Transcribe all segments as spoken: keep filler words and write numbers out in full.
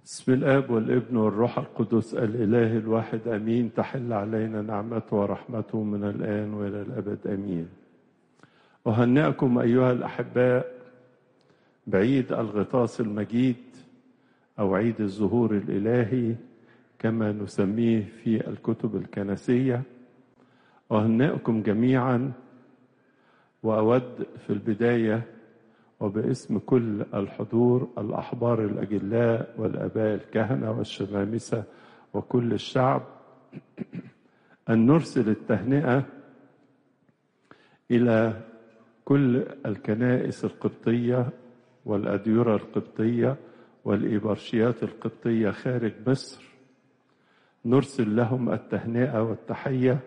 بسم الآب والابن والروح القدس الإله الواحد أمين. تحل علينا نعمته ورحمته من الآن وإلى الأبد أمين. أهنئكم أيها الأحباء بعيد الغطاس المجيد أو عيد الظهور الإلهي كما نسميه في الكتب الكنسية. أهنئكم جميعا، وأود في البداية وباسم كل الحضور الأحبار الأجلاء والآباء الكهنة والشمامسة وكل الشعب أن نرسل التهنئة إلى كل الكنائس القبطية والأديرة القبطية والإبرشيات القبطية خارج مصر. نرسل لهم التهنئة والتحية،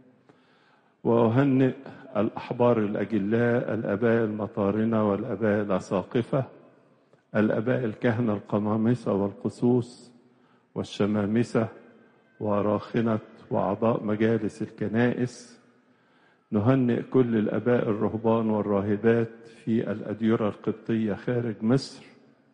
وأهنئ الأحبار الأجلاء الآباء المطارنة والآباء الأساقفة، الآباء الكهنة القمامسة والقسوس والشمامسة وراخنة وأعضاء مجالس الكنائس. نهنئ كل الآباء الرهبان والراهبات في الأديرة القبطية خارج مصر،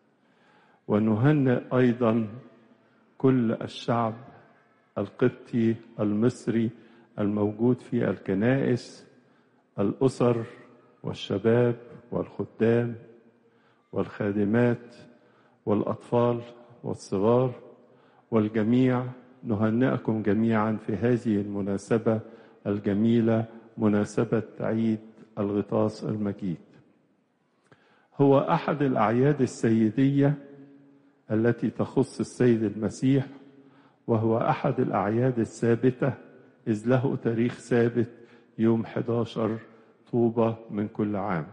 ونهنئ أيضا كل الشعب القبطي المصري الموجود في الكنائس، الأسر والشباب والخدام والخادمات والأطفال والصغار والجميع. نهنئكم جميعا في هذه المناسبة الجميلة، مناسبة عيد الغطاس المجيد. هو أحد الأعياد السيدية التي تخص السيد المسيح، وهو أحد الأعياد الثابتة إذ له تاريخ ثابت يوم أحد عشر طوبة من كل عام.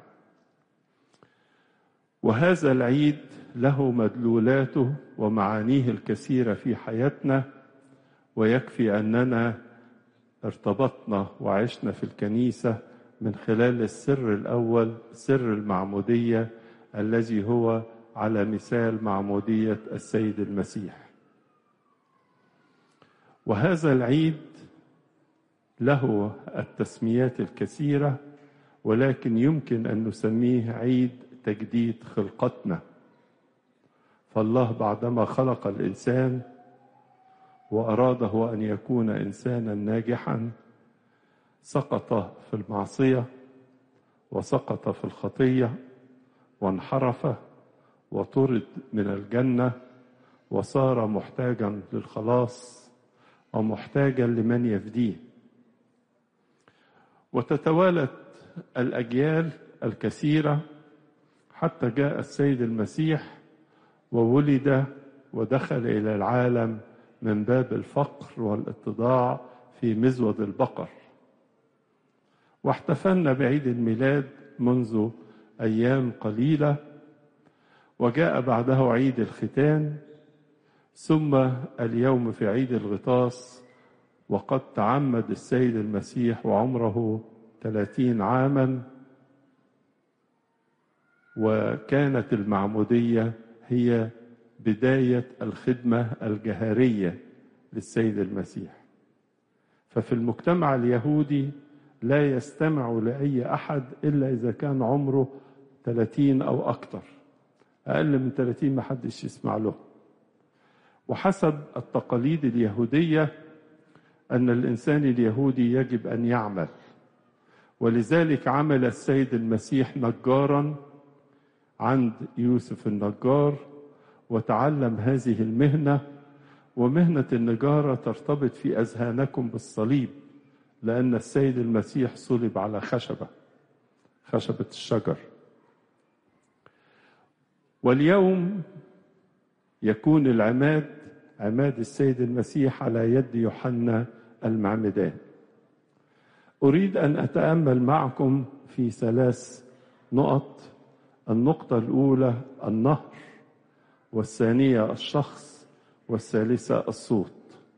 وهذا العيد له مدلولاته ومعانيه الكثيرة في حياتنا، ويكفي أننا ارتبطنا وعشنا في الكنيسة من خلال السر الأول، سر المعمودية الذي هو على مثال معمودية السيد المسيح. وهذا العيد له التسميات الكثيرة، ولكن يمكن أن نسميه عيد تجديد خلقتنا. فالله بعدما خلق الإنسان وأراده أن يكون إنسانا ناجحا، سقط في المعصية وسقط في الخطية وانحرف وطرد من الجنة، وصار محتاجا للخلاص ومحتاجا لمن يفديه. وتتوالت الأجيال الكثيرة حتى جاء السيد المسيح وولد ودخل إلى العالم من باب الفقر والاتضاع في مزود البقر. واحتفلنا بعيد الميلاد منذ أيام قليلة، وجاء بعده عيد الختان، ثم اليوم في عيد الغطاس. وقد تعمد السيد المسيح وعمره ثلاثين عاما، وكانت المعمودية هي بداية الخدمة الجهارية للسيد المسيح. ففي المجتمع اليهودي لا يستمع لأي أحد إلا إذا كان عمره ثلاثين أو أكثر، أقل من ثلاثين ما حدش يسمع له. وحسب التقاليد اليهودية أن الإنسان اليهودي يجب أن يعمل، ولذلك عمل السيد المسيح نجارا عند يوسف النجار، وتعلم هذه المهنة. ومهنة النجارة ترتبط في أذهانكم بالصليب، لأن السيد المسيح صلب على خشبة خشبة الشجر. واليوم يكون العماد عماد السيد المسيح على يد يوحنا المعمدان. أريد أن أتأمل معكم في ثلاث نقط. النقطة الأولى النهر، والثانية الشخص، والثالثة الصوت.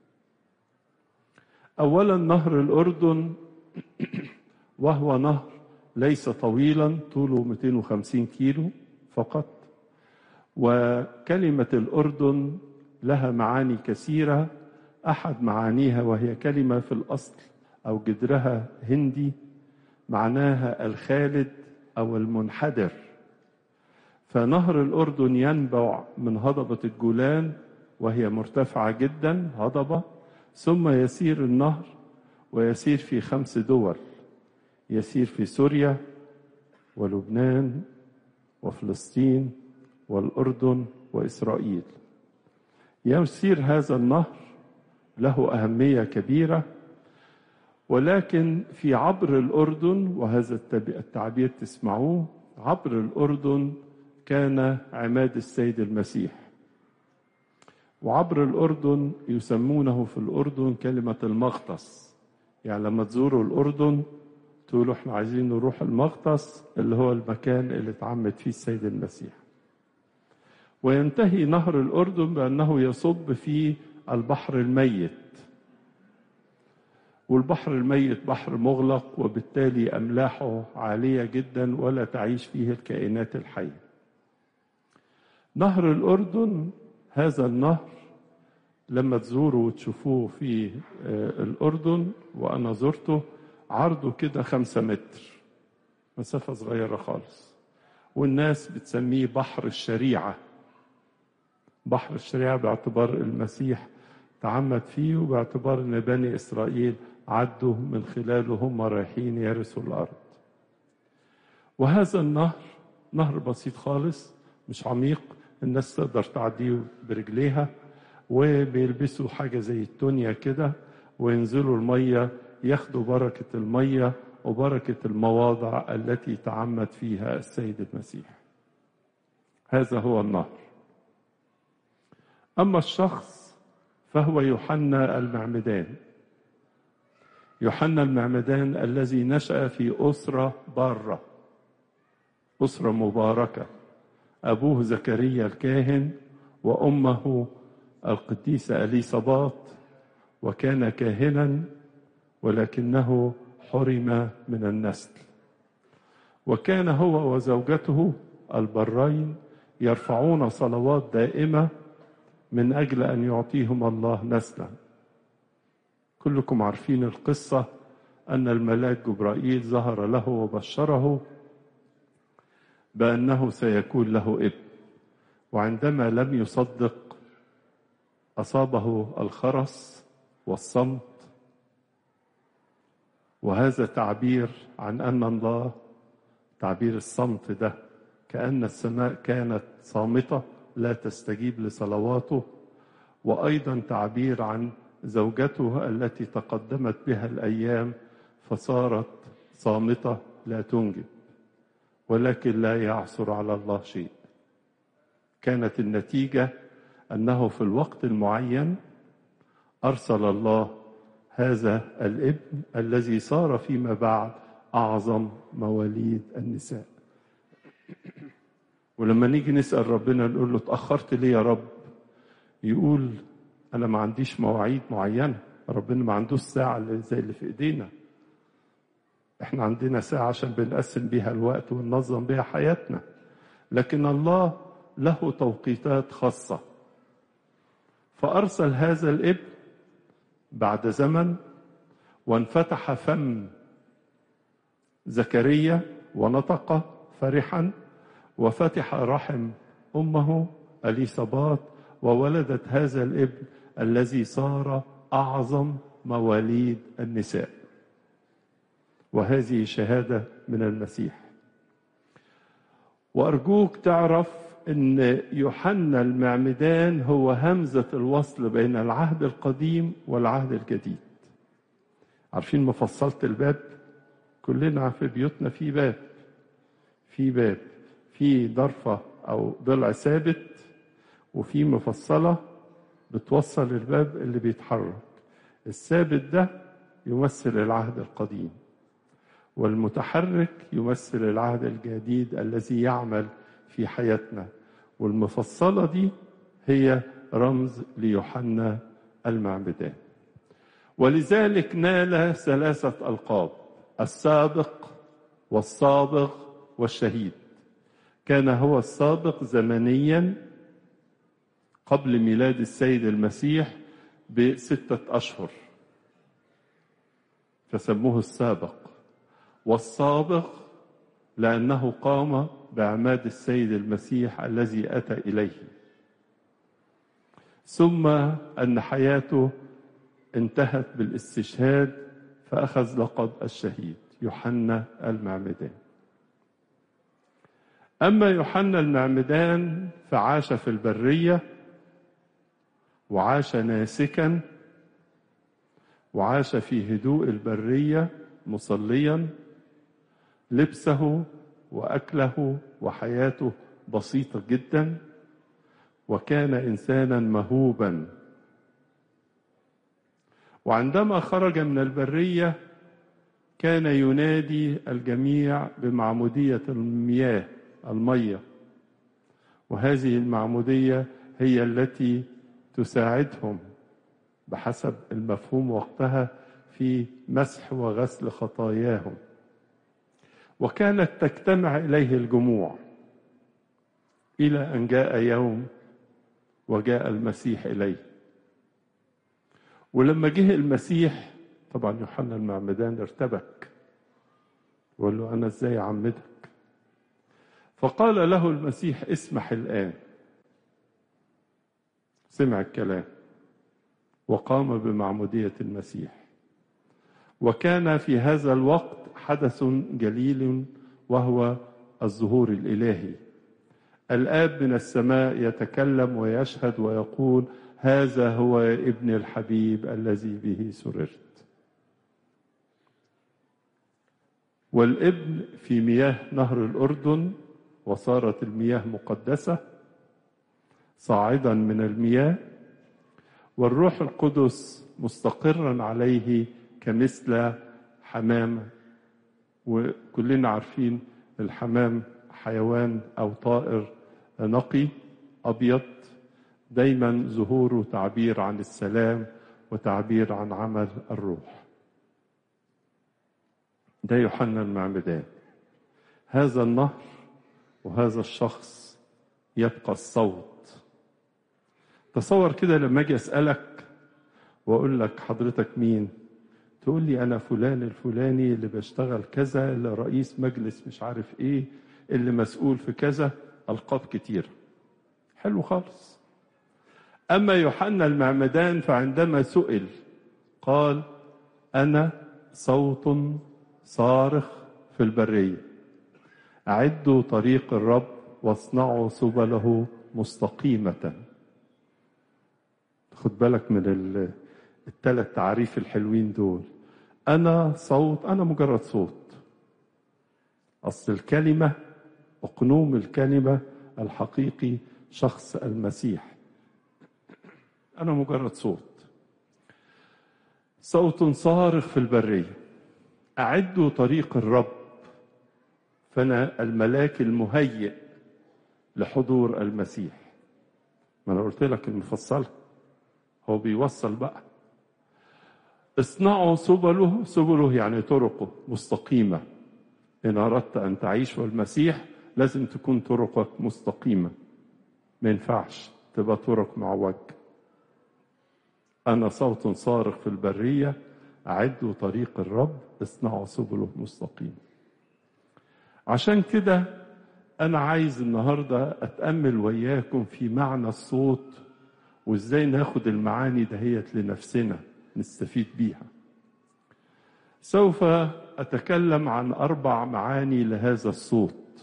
أولا نهر الأردن، وهو نهر ليس طويلا، طوله مئتين وخمسين كيلو فقط. وكلمة الأردن لها معاني كثيرة. أحد معانيها وهي كلمة في الأصل أو جذرها هندي، معناها الخالد أو المنحدر. فنهر الأردن ينبع من هضبة الجولان وهي مرتفعة جدا هضبة، ثم يسير النهر ويسير في خمس دول، يسير في سوريا ولبنان وفلسطين والأردن وإسرائيل. يسير هذا النهر له أهمية كبيرة، ولكن في عبر الأردن، وهذا التعبير تسمعوه، عبر الأردن كان عماد السيد المسيح. وعبر الأردن يسمونه في الأردن كلمة المغطس، يعني لما تزوروا الأردن تقولوا احنا عايزين نروح المغطس اللي هو المكان اللي اتعمد فيه السيد المسيح. وينتهي نهر الأردن بأنه يصب في البحر الميت، والبحر الميت بحر مغلق، وبالتالي أملاحه عالية جدا ولا تعيش فيه الكائنات الحية. نهر الأردن، هذا النهر لما تزوروا وتشوفوه في الأردن، وأنا زرته، عرضه كده خمسة متر، مسافة صغيرة خالص، والناس بتسميه بحر الشريعة. بحر الشريعة باعتبار المسيح تعمد فيه، وباعتبار ان بني إسرائيل عدوا من خلاله هم رايحين يرثوا الأرض. وهذا النهر نهر بسيط خالص، مش عميق، الناس تقدر تعديه برجليها، وبيلبسوا حاجة زي التونيا كده وينزلوا المية ياخدوا بركة المية وبركة المواضع التي تعمد فيها السيد المسيح. هذا هو النهر. أما الشخص فهو يوحنا المعمدان. يوحنا المعمدان الذي نشأ في أسرة بارة، أسرة مباركة، أبوه زكريا الكاهن وأمه القديسة إليصابات، وكان كاهنا ولكنه حرم من النسل. وكان هو وزوجته البرين يرفعون صلوات دائمة من أجل أن يعطيهم الله نسلا. كلكم عارفين القصة، أن الملاك جبرائيل ظهر له وبشره بأنه سيكون له ابن، وعندما لم يصدق أصابه الخرس والصمت. وهذا تعبير عن أن الله، تعبير الصمت ده كأن السماء كانت صامتة لا تستجيب لصلواته، وأيضا تعبير عن زوجته التي تقدمت بها الأيام فصارت صامتة لا تنجب، ولكن لا يعثر على الله شيء. كانت النتيجة أنه في الوقت المعين أرسل الله هذا الابن الذي صار فيما بعد أعظم مواليد النساء. ولما نيجي نسأل ربنا نقول له اتأخرت ليه يا رب؟ يقول أنا ما عنديش مواعيد معينة. ربنا ما عندوش ساعة اللي زي اللي في إيدينا. احنا عندنا ساعة عشان بنقسم بيها الوقت وننظم بيها حياتنا، لكن الله له توقيتات خاصة. فأرسل هذا الابن بعد زمن، وانفتح فم زكريا ونطق فرحا، وفتح رحم أمه إليصابات، وولدت هذا الابن الذي صار أعظم مواليد النساء. وهذه شهادة من المسيح. وأرجوك تعرف أن يوحنا المعمدان هو همزة الوصل بين العهد القديم والعهد الجديد. عارفين مفصلة الباب؟ كلنا في بيوتنا في باب، في باب في ضرفة أو ضلع ثابت، وفي مفصلة بتوصل الباب اللي بيتحرك. الثابت ده يمثل العهد القديم، والمتحرك يمثل العهد الجديد الذي يعمل في حياتنا. والمفصلة دي هي رمز ليوحنا المعمدان. ولذلك نال ثلاثة ألقاب: السابق والصابغ والشهيد. كان هو السابق زمنيا قبل ميلاد السيد المسيح بستة أشهر فسموه السابق، والصابغ لأنه قام بعماد السيد المسيح الذي أتى إليه. ثم أن حياته انتهت بالاستشهاد فأخذ لقب الشهيد يوحنا المعمدان. أما يوحنا المعمدان فعاش في البرية وعاش ناسكا وعاش في هدوء البرية مصليا، لبسه وأكله وحياته بسيطة جدا، وكان إنسانا مهوبا. وعندما خرج من البرية كان ينادي الجميع بمعمودية المياه المية، وهذه المعمودية هي التي تساعدهم بحسب المفهوم وقتها في مسح وغسل خطاياهم. وكانت تجتمع إليه الجموع إلى أن جاء يوم وجاء المسيح إليه. ولما جه المسيح طبعا يوحنا المعمدان ارتبك وقال له أنا إزاي أعمدك؟ فقال له المسيح اسمح الآن. سمع الكلام وقام بمعمودية المسيح. وكان في هذا الوقت حدث جليل وهو الظهور الإلهي. الآب من السماء يتكلم ويشهد ويقول هذا هو ابن الحبيب الذي به سررت. والابن في مياه نهر الأردن، وصارت المياه مقدسة صاعدا من المياه، والروح القدس مستقرا عليه كمثل حمام. وكلنا عارفين الحمام حيوان أو طائر نقي أبيض، دايما ظهوره تعبير عن السلام وتعبير عن عمل الروح. ده يوحنا المعمدان. هذا النهر وهذا الشخص يبقى الصوت. تصور كده لما اجي اسالك واقول لك حضرتك مين، تقول لي انا فلان الفلاني اللي بشتغل كذا، اللي رئيس مجلس مش عارف ايه، اللي مسؤول في كذا، القاب كتير. حلو خالص. اما يوحنا المعمدان فعندما سئل قال انا صوت صارخ في البريه، أعدوا طريق الرب واصنعوا سبله مستقيمة. خد بالك من الثلاث تعريف الحلوين دول. أنا صوت، أنا مجرد صوت. أصل الكلمة، أقنوم الكلمة الحقيقي شخص المسيح. أنا مجرد صوت. صوت صارخ في البرية، أعدوا طريق الرب. فأنا الملاك المهيئ لحضور المسيح. ما أنا قلت لك المفصل، هو بيوصل بقى. اصنعوا سبله، سبله يعني طرقه مستقيمة. إن أردت أن تعيش والمسيح لازم تكون طرقك مستقيمة، ما ينفعش تبقى طرق معوج. أنا صوت صارخ في البرية، أعدوا طريق الرب، اصنعوا سبله مستقيمة. عشان كده أنا عايز النهاردة أتأمل وياكم في معنى الصوت، وإزاي ناخد المعاني دهيت لنفسنا نستفيد بيها. سوف أتكلم عن أربع معاني لهذا الصوت.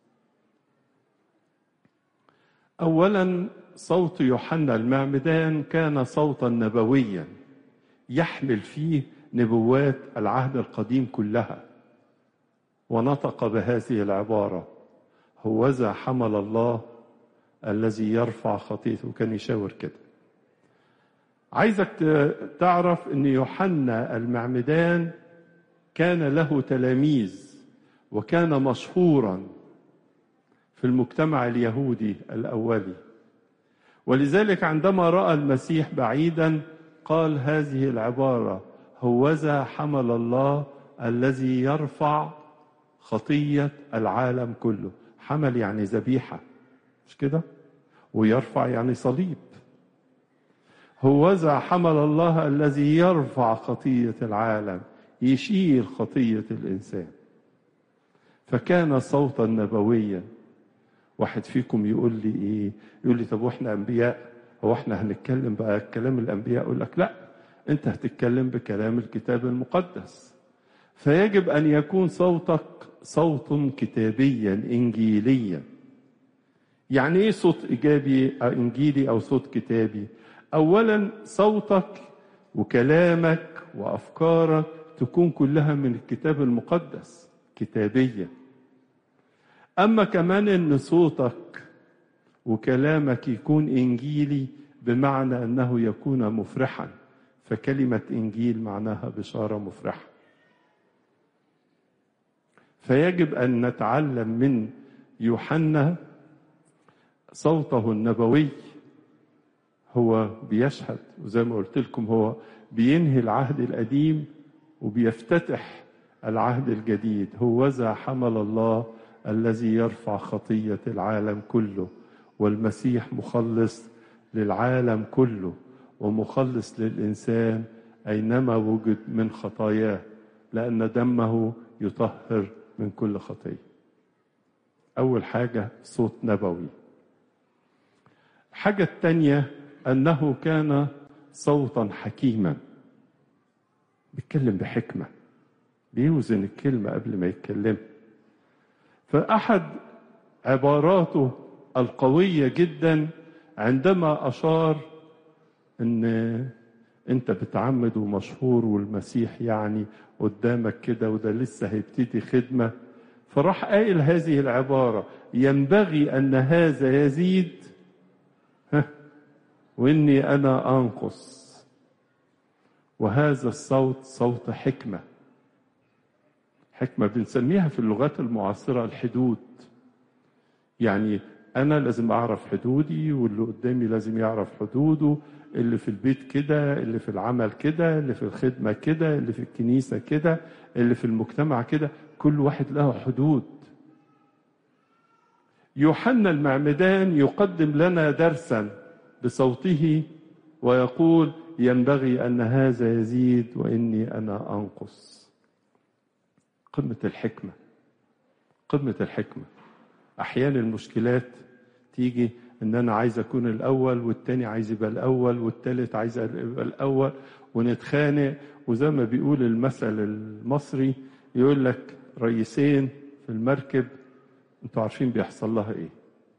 أولا، صوت يوحنا المعمدان كان صوتا نبويا يحمل فيه نبوات العهد القديم كلها، ونطق بهذه العبارة: هوذا حمل الله الذي يرفع خطيته. كان يشاور كده. عايزك تعرف ان يوحنا المعمدان كان له تلاميذ، وكان مشهورا في المجتمع اليهودي الأولي. ولذلك عندما رأى المسيح بعيدا قال هذه العبارة: هوذا حمل الله الذي يرفع خطية العالم كله. حمل يعني ذبيحة، مش كده؟ ويرفع يعني صليب. هوذا حمل الله الذي يرفع خطية العالم، يشيل خطية الإنسان. فكان صوتا نبويا. واحد فيكم يقول لي ايه؟ يقول لي طب واحنا انبياء؟ هو احنا هنتكلم بقى كلام الأنبياء؟ أقول لك لا، أنت هتتكلم بكلام الكتاب المقدس. فيجب أن يكون صوتك صوت كتابيا إنجيليا. يعني إيه صوت إيجابي أو إنجيلي أو صوت كتابي؟ أولا صوتك وكلامك وأفكارك تكون كلها من الكتاب المقدس كتابية. أما كمان أن صوتك وكلامك يكون إنجيلي بمعنى أنه يكون مفرحا، فكلمة إنجيل معناها بشارة مفرحة. فيجب أن نتعلم من يوحنا صوته النبوي. هو بيشهد، وزي ما قلت لكم هو بينهي العهد القديم وبيفتتح العهد الجديد. هوذا حمل الله الذي يرفع خطية العالم كله، والمسيح مخلص للعالم كله ومخلص للإنسان أينما وجد من خطاياه، لأن دمه يطهر من كل خطية. أول حاجة صوت نبوي. الحاجة الثانية أنه كان صوتا حكيما، بيتكلم بحكمة، بيوزن الكلمة قبل ما يتكلم. فأحد عباراته القوية جدا عندما أشار أن أنت بتعمد ومشهور والمسيح يعني قدامك كده وده لسه هيبتدي خدمة، فراح قائل هذه العبارة: ينبغي أن هذا يزيد وإني أنا أنقص. وهذا الصوت صوت حكمة. حكمة بنسميها في اللغات المعاصرة الحدود. يعني أنا لازم أعرف حدودي، واللي قدامي لازم يعرف حدوده، اللي في البيت كده، اللي في العمل كده، اللي في الخدمة كده، اللي في الكنيسة كده، اللي في المجتمع كده، كل واحد له حدود. يوحنا المعمدان يقدم لنا درسا بصوته ويقول: ينبغي أن هذا يزيد وإني أنا أنقص. قمة الحكمة، قمة الحكمة. أحيانا المشكلات تيجي إن أنا عايز أكون الأول، والتاني عايز يبقى الأول، والتالت عايز يبقى الأول، ونتخانق. وزي ما بيقول المثل المصري يقول لك رئيسين في المركب، انتوا عارفين بيحصل لها إيه؟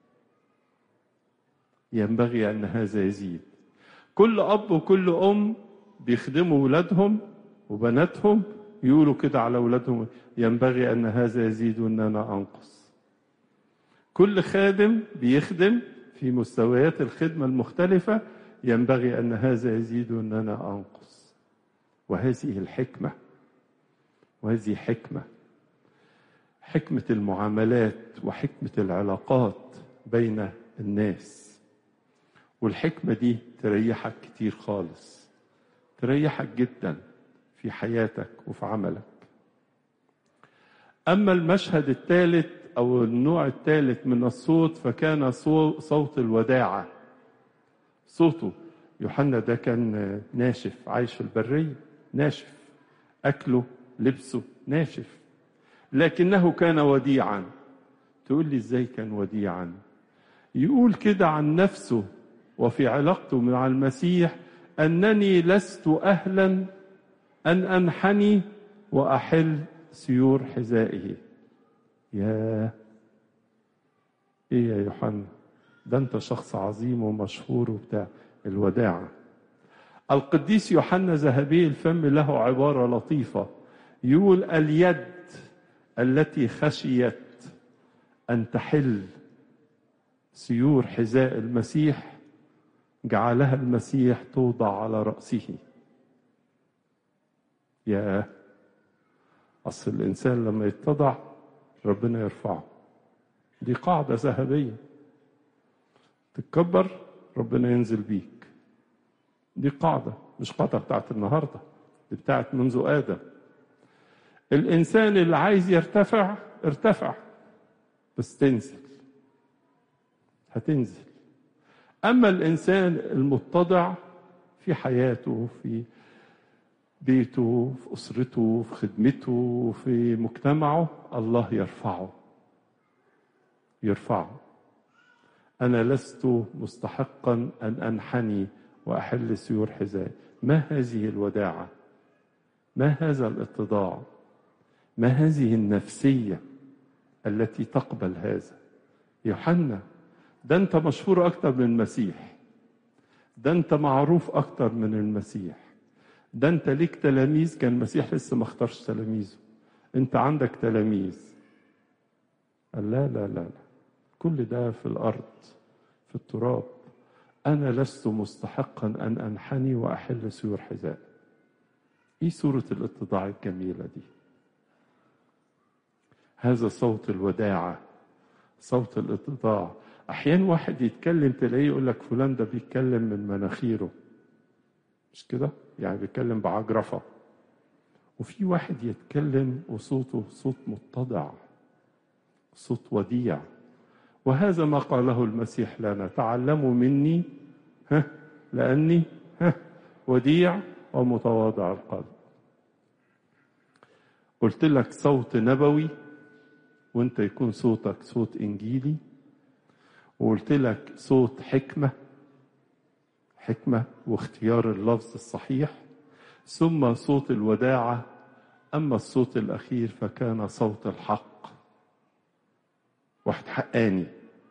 ينبغي أن هذا يزيد. كل أب وكل أم بيخدموا ولادهم وبناتهم يقولوا كده على ولادهم: ينبغي أن هذا يزيد وأن أنا أنقص. كل خادم بيخدم في مستويات الخدمة المختلفة: ينبغي أن هذا يزيد وأن أنا أنقص. وهذه الحكمة، وهذه حكمة، حكمة المعاملات وحكمة العلاقات بين الناس. والحكمة دي تريحك كتير خالص، تريحك جدا في حياتك وفي عملك. أما المشهد الثالث أو النوع الثالث من الصوت فكان صوت الوداعة. صوته يوحنا ده كان ناشف، عايش في البرية، ناشف، أكله لبسه ناشف، لكنه كان وديعا. تقول لي إزاي كان وديعا؟ يقول كده عن نفسه وفي علاقته مع المسيح: أنني لست أهلا أن أنحني وأحل سيور حذائه. يا إيه يا يوحنا، ده أنت شخص عظيم ومشهور وبتاع. الوداعة. القديس يوحنا ذهبي الفم له عبارة لطيفة، يقول: اليد التي خشيت أن تحل سيور حذاء المسيح جعلها المسيح توضع على رأسه. يا أصل الإنسان لما يتضع ربنا يرفعه. دي قاعدة ذهبية. تتكبر ربنا ينزل بيك. دي قاعدة، مش قاعدة بتاعت النهاردة، دي بتاعت منذ آدم. الإنسان اللي عايز يرتفع ارتفع، بس تنزل، هتنزل. أما الإنسان المتضع في حياته، في بيته، في أسرته، في خدمته، في مجتمعه، الله يرفعه، يرفعه. أنا لست مستحقا أن أنحني وأحل سيور حذائي. ما هذه الوداعة؟ ما هذا الاتضاع؟ ما هذه النفسية التي تقبل هذا؟ يوحنا، ده أنت مشهور أكتر من المسيح، ده أنت معروف أكتر من المسيح، ده أنت ليك تلاميذ، كان المسيح لسه ما اختارش تلاميذه، أنت عندك تلاميذ. قال لا لا لا لا، كل ده في الأرض، في التراب. أنا لست مستحقا أن أنحني وأحل سيور حذائي. إيه صورة الاتضاع الجميلة دي؟ هذا صوت الوداعة، صوت الاتضاع. أحيانا واحد يتكلم تلاقيه يقول لك فلان ده بيتكلم من مناخيره، مش كده؟ يعني بيتكلم بعجرفة. وفي واحد يتكلم وصوته صوت متضع، صوت وديع. وهذا ما قاله المسيح لنا: تعلموا مني ها لأني ها وديع ومتواضع القلب. قلت لك صوت نبوي، وانت يكون صوتك صوت إنجيلي. وقلت لك صوت حكمة، حكمة واختيار اللفظ الصحيح. ثم صوت الوداعة. أما الصوت الأخير فكان صوت الحق، واحد حقاني.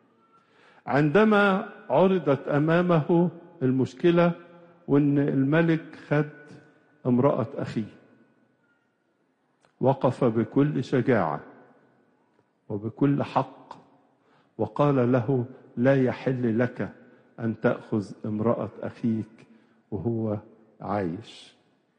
عندما عرضت أمامه المشكلة وأن الملك خد امرأة أخيه، وقف بكل شجاعة وبكل حق وقال له: لا يحل لك أن تأخذ امرأة أخيك وهو عايش.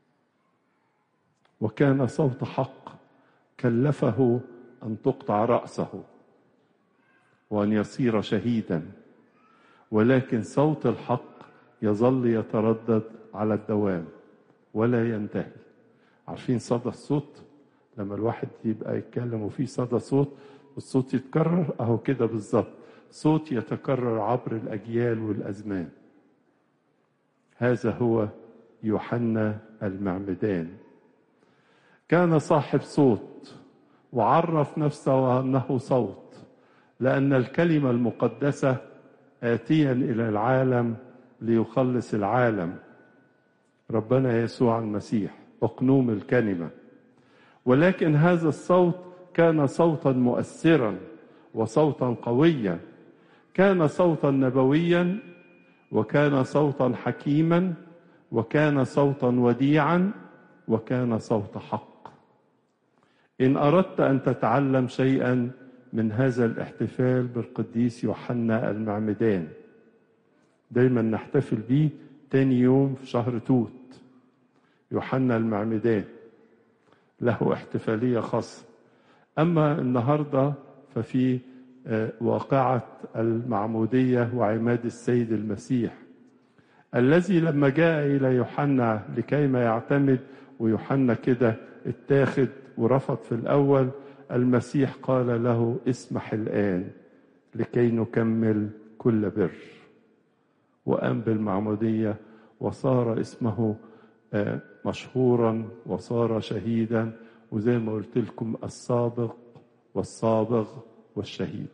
وكان صوت حق كلفه أن تقطع رأسه وأن يصير شهيدا، ولكن صوت الحق يظل يتردد على الدوام ولا ينتهي. عارفين صدى الصوت؟ لما الواحد يبقى يتكلم وفيه صدى صوت والصوت يتكرر، أهو كده بالظبط، صوت يتكرر عبر الأجيال والأزمان. هذا هو يوحنا المعمدان. كان صاحب صوت وعرف نفسه أنه صوت، لأن الكلمة المقدسة آتيا إلى العالم ليخلص العالم، ربنا يسوع المسيح أقنوم الكلمة. ولكن هذا الصوت كان صوتا مؤثرا وصوتا قويا، كان صوتا نبويا، وكان صوتا حكيما، وكان صوتا وديعا، وكان صوت حق. إن أردت أن تتعلم شيئا من هذا الاحتفال بالقديس يوحنا المعمدان، دايما نحتفل به تاني يوم في شهر توت، يوحنا المعمدان له احتفالية خاصة. أما النهاردة ففي واقعة المعمودية وعماد السيد المسيح، الذي لما جاء إلى يوحنا لكيما يعتمد، ويوحنا كده اتاخد ورفض في الأول، المسيح قال له: اسمح الآن لكي نكمل كل بر. وقام بالمعمودية وصار اسمه مشهورا وصار شهيدا، وزي ما قلت لكم السابق والصابغ والشهيد.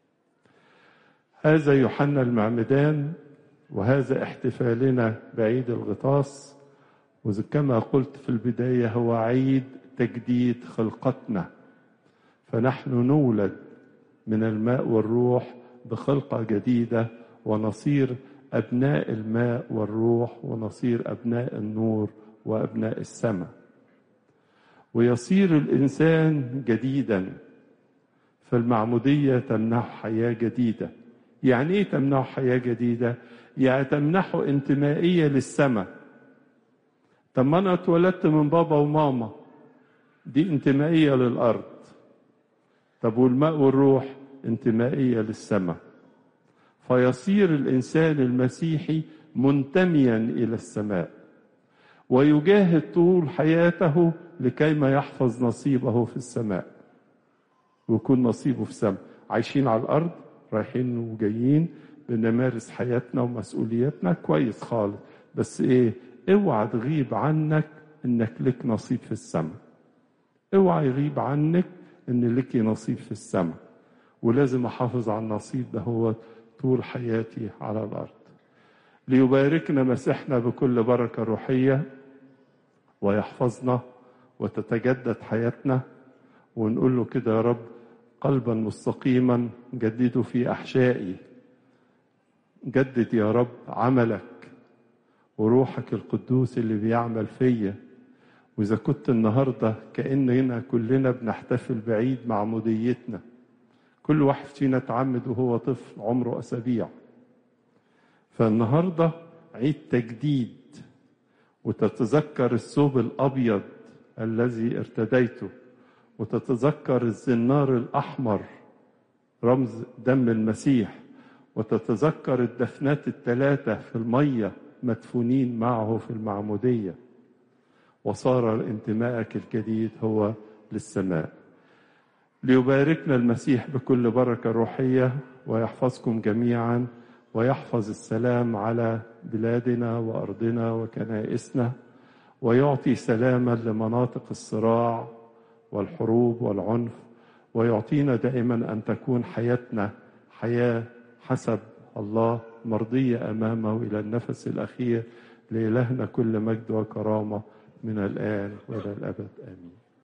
هذا يوحنا المعمدان، وهذا احتفالنا بعيد الغطاس. وكما قلت في البداية هو عيد تجديد خلقتنا، فنحن نولد من الماء والروح بخلقة جديدة، ونصير أبناء الماء والروح، ونصير أبناء النور وأبناء السماء، ويصير الإنسان جديدا. فالمعمودية تمنح حياة جديدة. يعني إيه تمنح حياة جديدة؟ يعني تمنحه انتمائية للسماء. طب ما أنا اتولدت من بابا وماما، دي انتمائية للأرض. طب والماء والروح انتمائية للسماء. فيصير الإنسان المسيحي منتميا إلى السماء، ويجاهد طول حياته لكي ما يحفظ نصيبه في السماء، ويكون نصيبه في السماء. عايشين على الأرض، رايحين وجايين، بنمارس حياتنا ومسؤولياتنا كويس خالص، بس إيه؟ اوعى تغيب عنك إنك لك نصيب في السماء. اوعى يغيب عنك إن لك نصيب في السماء، ولازم أحافظ على النصيب ده هو طول حياتي على الأرض. ليباركنا مسيحنا بكل بركة روحية ويحفظنا وتتجدد حياتنا، ونقول له كده: يا رب قلبا مستقيما جدده في أحشائي. جدد يا رب عملك وروحك القدوس اللي بيعمل فيا. وإذا كنت النهاردة كأننا كلنا بنحتفل بعيد معموديتنا، كل واحد فينا اتعمد وهو طفل عمره أسابيع، فالنهاردة عيد تجديد، وتتذكر الثوب الأبيض الذي ارتديته، وتتذكر الزنار الأحمر رمز دم المسيح، وتتذكر الدفنات الثلاثة في المية مدفونين معه في المعمودية، وصار انتمائك الجديد هو للسماء. ليباركنا المسيح بكل بركة روحية ويحفظكم جميعا، ويحفظ السلام على بلادنا وأرضنا وكنائسنا، ويعطي سلاما لمناطق الصراع والحروب والعنف، ويعطينا دائما أن تكون حياتنا حياة حسب الله مرضية أمامه إلى النفس الأخير. لإلهنا كل مجد وكرامة من الآن وإلى الأبد، آمين.